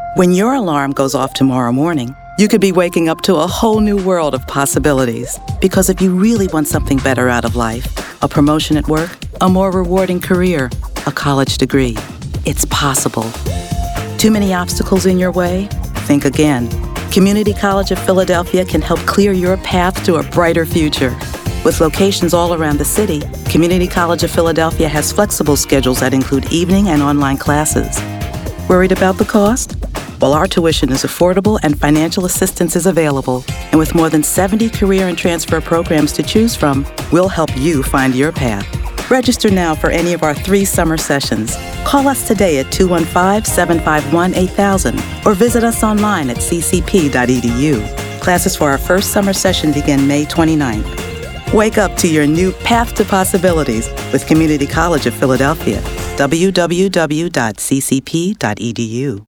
When your alarm goes off tomorrow morning, you could be waking up to a whole new world of possibilities. Because if you really want something better out of life, a promotion at work, a more rewarding career, a college degree, it's possible. Too many obstacles in your way? Think again. Community College of Philadelphia can help clear your path to a brighter future. With locations all around the city, Community College of Philadelphia has flexible schedules that include evening and online classes. Worried about the cost? Well, our tuition is affordable and financial assistance is available. And with more than 70 career and transfer programs to choose from, we'll help you find your path. Register now for any of our 3 summer sessions. Call us today at 215-751-8000 or visit us online at ccp.edu. Classes for our first summer session begin May 29th. Wake up to your new path to possibilities with Community College of Philadelphia. www.ccp.edu.